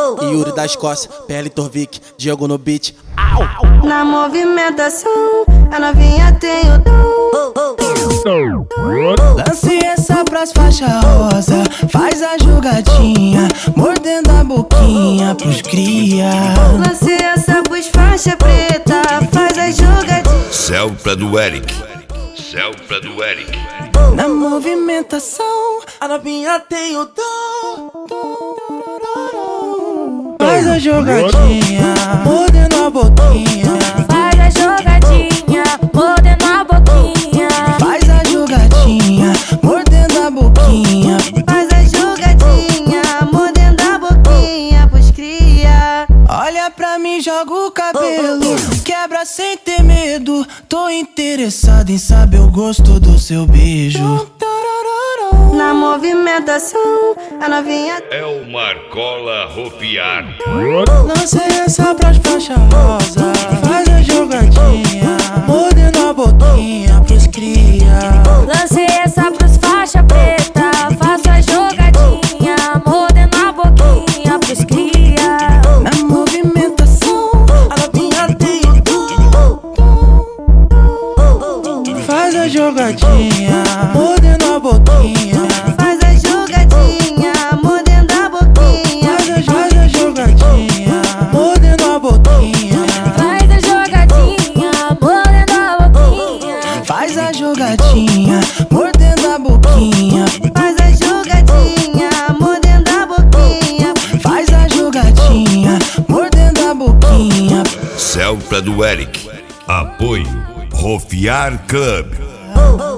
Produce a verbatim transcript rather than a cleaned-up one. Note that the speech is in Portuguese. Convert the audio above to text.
Yuri da Escócia, P L Torvik, Diego no beat. Na movimentação, a novinha tem o dom. Lance essa pras faixa rosa, faz a jogadinha, mordendo a boquinha pros cria. Lance essa pros faixa preta, faz a jogadinha. Celta do Eric, Celta do Eric. Na movimentação, A novinha tem o dom. faz a jogadinha, mordendo a boquinha. Faz a jogadinha, mordendo a boquinha. Faz a jogadinha, mordendo a boquinha. Faz a jogadinha, mordendo a boquinha pros cria. Olha pra mim, joga o cabelo, quebra sem ter medo. Tô interessado em saber o gosto do seu beijo. Na movimentação, a novinha É o Marcola Ropiar. Lance essa pras faixa rosa, faz a jogadinha, mordendo a boquinha pros cria. Lancei essa pros faixa preta, faço a jogadinha, mordendo a boquinha pros cria. Na movimentação, A novinha tem o dom. faz a jogadinha, mordendo a boquinha. faz a jogadinha, mordendo a boquinha. Faz a, faz a jogadinha, mordendo a boquinha. Faz a jogadinha, mordendo a boquinha. Faz a jogadinha, mordendo a boquinha. Faz a jogadinha, mordendo a boquinha. Faz a jogadinha, mordendo a boquinha. Celta do Eric. Apoio Rofiar Club.